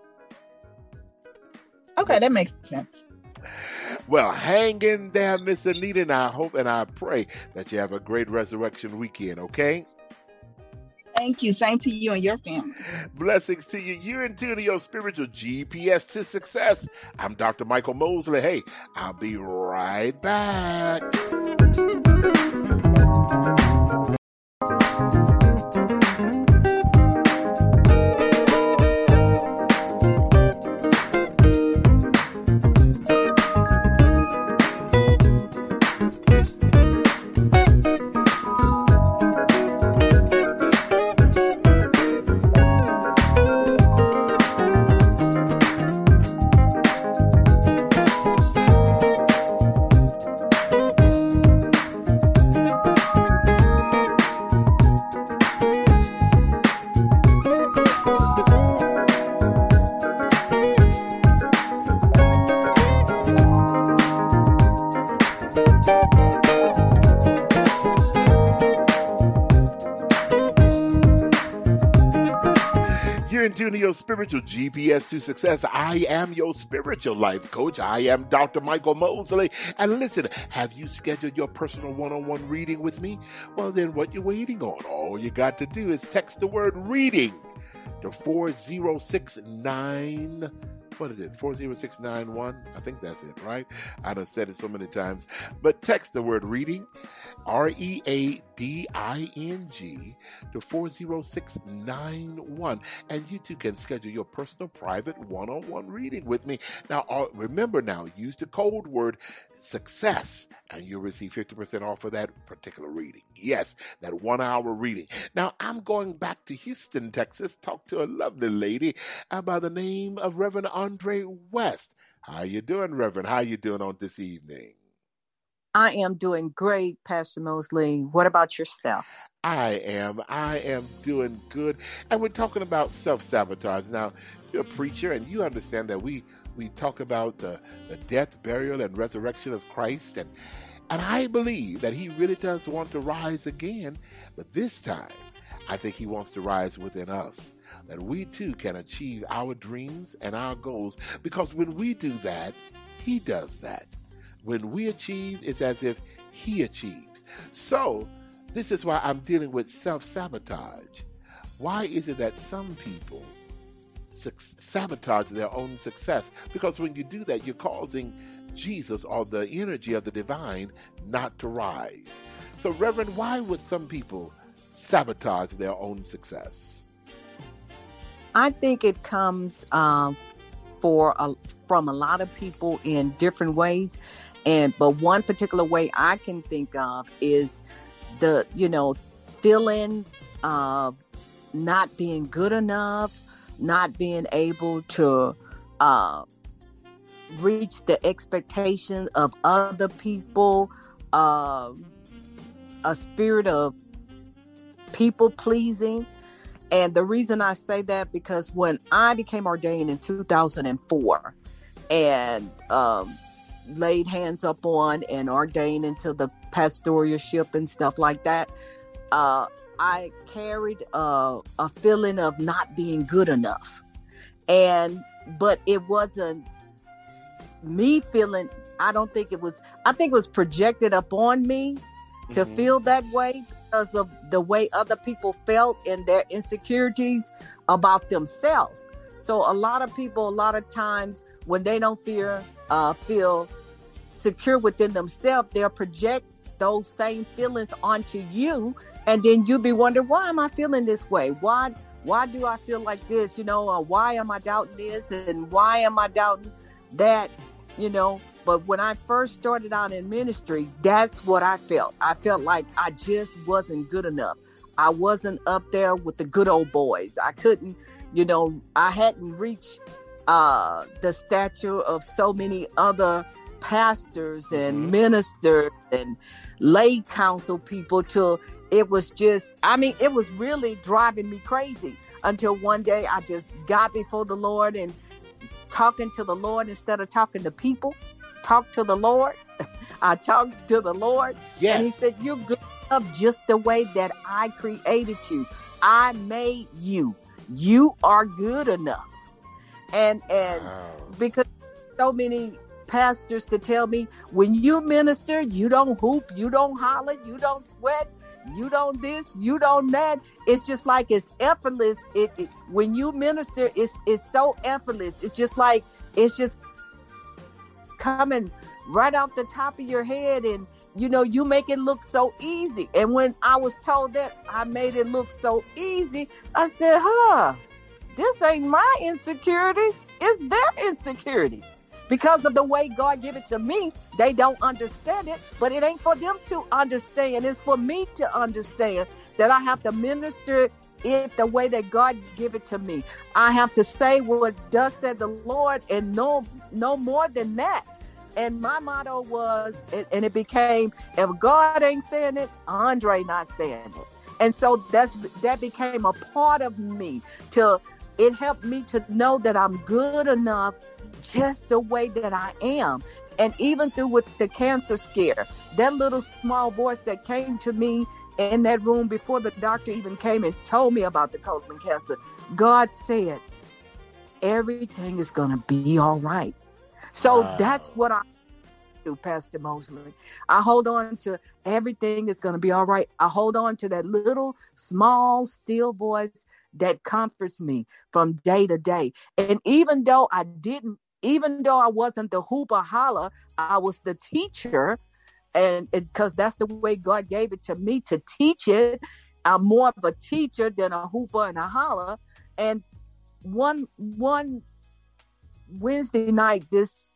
Okay, that makes sense. Well, hang in there, Miss Anita, and I hope and I pray that you have a great resurrection weekend, okay? Thank you. Same to you and your family. Blessings to you. You're in tune to your spiritual G P S to success. I'm Doctor Michael Mosley. Hey, I'll be right back. To your spiritual G P S to success. I am your spiritual life coach. I am Doctor Michael Mosley. And listen, have you scheduled your personal one-on-one reading with me? Well, then what you waiting on? All you got to do is text the word reading to four zero six nine What is it? four zero six nine one? I think that's it, right? I done said it so many times. But text the word reading, R E A D I N G, to four zero six nine one. And you too can schedule your personal, private, one-on-one reading with me. Now, uh, remember now, use the code word SUCCESS, and you'll receive fifty percent off of that particular reading. Yes, that one-hour reading. Now, I'm going back to Houston, Texas, talk to a lovely lady uh, by the name of Reverend Andre West. How you doing, Reverend? How you doing on this evening? I am doing great, Pastor Mosley. What about yourself? I am. I am doing good. And we're talking about self-sabotage. Now, you're a preacher, and you understand that we we talk about the, the death, burial, and resurrection of Christ. And, and I believe that he really does want to rise again. But this time, I think he wants to rise within us, that we too can achieve our dreams and our goals. Because when we do that, he does that. When we achieve, it's as if he achieves. So, this is why I'm dealing with self-sabotage. Why is it that some people sabotage their own success? Because when you do that, you're causing Jesus, or the energy of the divine, not to rise. So, Reverend, why would some people sabotage their own success? I think it comes um, for a, from a lot of people in different ways. And but one particular way I can think of is the, you know, feeling of not being good enough, not being able to uh, reach the expectations of other people, uh, a spirit of people pleasing. And the reason I say that, because when I became ordained in two thousand four and um, laid hands up on and ordained into the pastoralship and stuff like that, uh, I carried uh, a feeling of not being good enough. And, but it wasn't me feeling, I don't think it was, I think it was projected upon me to mm-hmm. feel that way because of the way other people felt and their insecurities about themselves. So a lot of people, a lot of times when they don't feel, uh, feel secure within themselves, they'll project those same feelings onto you. And then you be wondering, why am I feeling this way? Why, why do I feel like this? You know, uh, why am I doubting this? And why am I doubting that? You know, but when I first started out in ministry, that's what I felt. I felt like I just wasn't good enough. I wasn't up there with the good old boys. I couldn't, you know, I hadn't reached uh, the stature of so many other pastors and mm-hmm. ministers and lay council people till it was just, I mean, it was really driving me crazy until one day I just got before the Lord and talking to the Lord instead of talking to people. Talk to the Lord. I talked to the Lord. Yes. And he said, you're good enough just the way that I created you. I made you. You are good enough. And and wow. because so many pastors to tell me, when you minister, you don't hoop, you don't holler, you don't sweat, you don't this, you don't that. It's just like it's effortless. It, it when you minister, it's it's so effortless. It's just like it's just coming right off the top of your head, and you know, you make it look so easy. And when I was told that I made it look so easy, I said, huh, this ain't my insecurity, it's their insecurities. Because of the way God gave it to me, they don't understand it, but it ain't for them to understand. It's for me to understand that I have to minister it the way that God give it to me. I have to say what thus said the Lord, and no, no more than that. And my motto was, and it became, if God ain't saying it, Andre not saying it. And so that's that became a part of me. Till it helped me to know that I'm good enough just the way that I am. And even through with the cancer scare, that little small voice that came to me in that room before the doctor even came and told me about the colon cancer, God said, everything is going to be all right. So wow. that's what I to, Pastor Mosley. I hold on to everything is going to be all right. I hold on to that little, small, still voice that comforts me from day to day. And even though I didn't, even though I wasn't the hooper holler, I was the teacher. And because that's the way God gave it to me to teach it. I'm more of a teacher than a hooper and a holler. And one, one Wednesday night, this,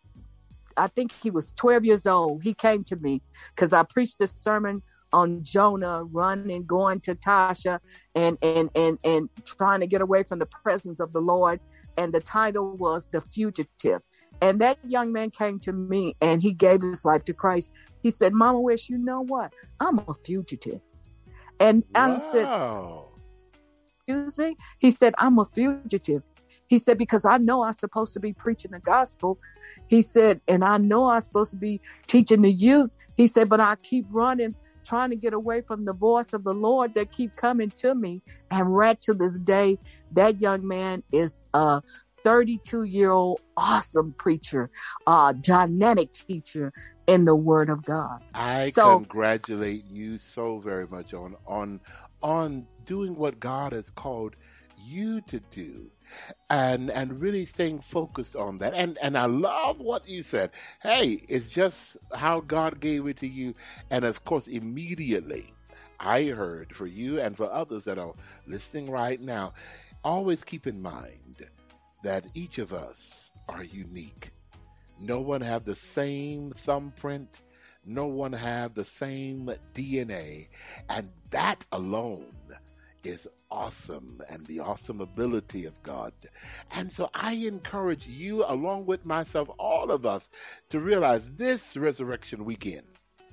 I think he was twelve years old. He came to me because I preached the sermon on Jonah running, going to Tasha and, and, and, and trying to get away from the presence of the Lord. And the title was The Fugitive. And that young man came to me and he gave his life to Christ. He said, Mama Wish, you know what? I'm a fugitive. And Wow. I said, excuse me? He said, I'm a fugitive. He said, because I know I'm supposed to be preaching the gospel. He said, and I know I'm supposed to be teaching the youth. He said, but I keep running, trying to get away from the voice of the Lord that keep coming to me. And right to this day, that young man is a thirty-two-year-old awesome preacher, uh, dynamic teacher in the Word of God. I So- congratulate you so very much on on on doing what God has called you to do, and and really staying focused on that. And and I love what you said. Hey, it's just how God gave it to you, and of course, immediately I heard for you and for others that are listening right now. Always keep in mind that each of us are unique. No one have the same thumbprint. No one have the same D N A. And that alone is awesome, and the awesome ability of God. And so I encourage you, along with myself, all of us, to realize this resurrection weekend,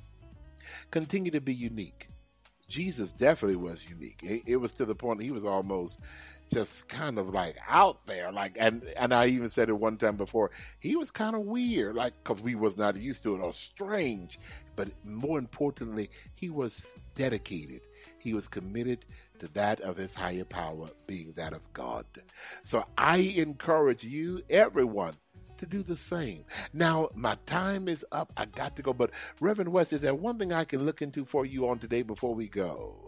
continue to be unique. Jesus definitely was unique. It, it was to the point he was almost just kind of like out there, like, and and I even said it one time before, he was kind of weird, like, because we was not used to it, or strange. But more importantly, he was dedicated. He was committed to that of his higher power, being that of God. So I encourage you, everyone, to do the same. Now, my time is up. I got to go. But Reverend West, is there one thing I can look into for you on today before we go?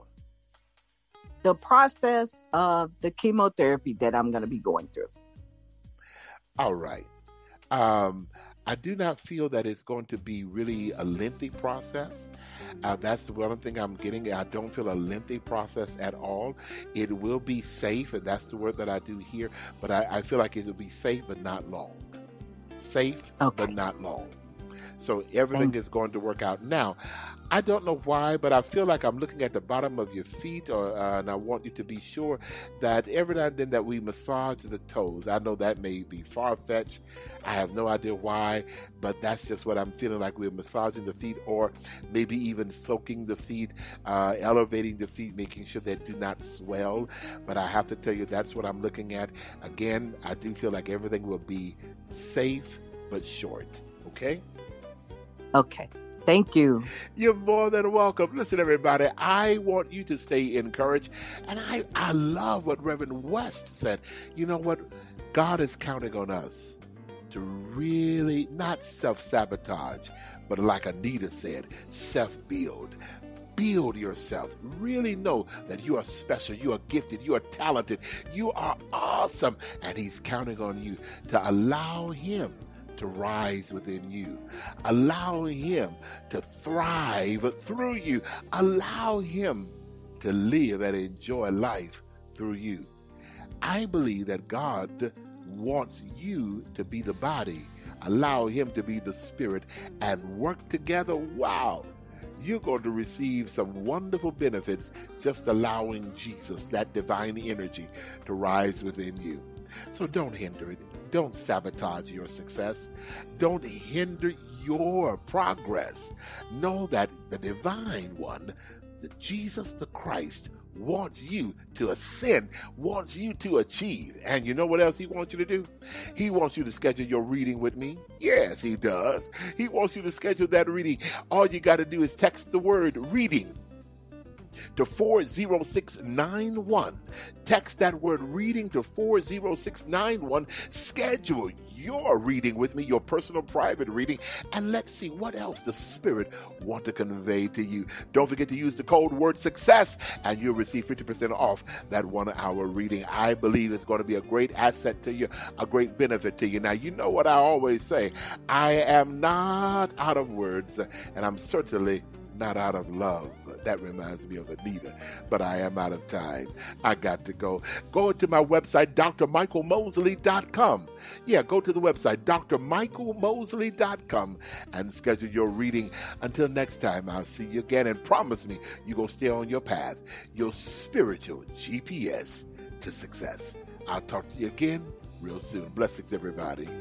The process of the chemotherapy that I'm going to be going through. All right. Um, I do not feel that it's going to be really a lengthy process. Uh, that's the one thing I'm getting. I don't feel a lengthy process at all. It will be safe, and that's the word that I do here. But I, I feel like it will be safe, but not long. Safe, Okay. but not long. So everything Thank- is going to work out. Now, I don't know why, but I feel like I'm looking at the bottom of your feet, or, uh, and I want you to be sure that every now and then that we massage the toes. I know that may be far-fetched. I have no idea why, but that's just what I'm feeling like. We're massaging the feet, or maybe even soaking the feet, uh, elevating the feet, making sure they do not swell. But I have to tell you, that's what I'm looking at. Again, I do feel like everything will be safe but short. Okay? Okay. Thank you. You're more than welcome. Listen, everybody, I want you to stay encouraged. And I, I love what Reverend West said. You know what? God is counting on us to really not self-sabotage, but like Anita said, self-build. Build yourself. Really know that you are special, you are gifted, you are talented, you are awesome. And he's counting on you to allow him to rise within you. Allow him to thrive through you. Allow him to live and enjoy life through you. I believe that God wants you to be the body. Allow him to be the spirit and work together. Wow. You're going to receive some wonderful benefits just allowing Jesus, that divine energy, to rise within you. So don't hinder it. Don't sabotage your success. Don't hinder your progress. Know that the divine one, the Jesus the Christ, wants you to ascend, wants you to achieve. And you know what else he wants you to do? He wants you to schedule your reading with me. Yes, he does. He wants you to schedule that reading. All you got to do is text the word reading to four zero six nine one. Text that word reading to four zero six nine one. Schedule your reading with me, your personal private reading, and let's see what else the Spirit wants to convey to you. Don't forget to use the code word success, and you'll receive fifty percent off that one-hour reading. I believe it's going to be a great asset to you, a great benefit to you. Now, you know what I always say. I am not out of words, and I'm certainly not out of love. That reminds me of it neither. But I am out of time. I got to go. Go to my website, D R Michael Mosley dot com. Yeah, go to the website, D R Michael Mosley dot com, and schedule your reading. Until next time, I'll see you again. And promise me you're going to stay on your path, your spiritual G P S to success. I'll talk to you again real soon. Blessings, everybody.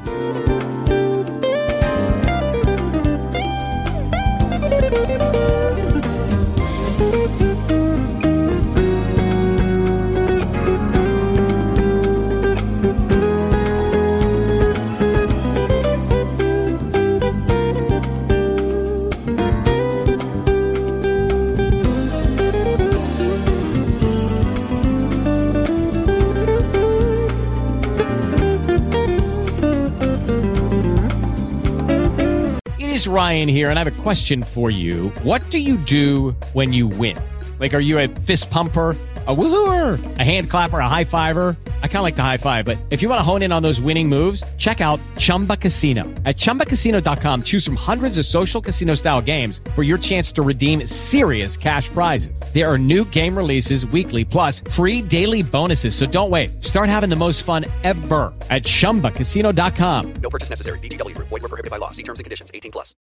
Ryan here, and I have a question for you. What do you do when you win? Like, are you a fist pumper, a woohooer, a hand clapper, a high fiver? I kind of like the high five, but if you want to hone in on those winning moves, check out Chumba Casino. At chumba casino dot com, choose from hundreds of social casino style games for your chance to redeem serious cash prizes. There are new game releases weekly, plus free daily bonuses. So don't wait. Start having the most fun ever at chumba casino dot com. No purchase necessary. V G W Group. Void where prohibited by law. See terms and conditions. eighteen plus.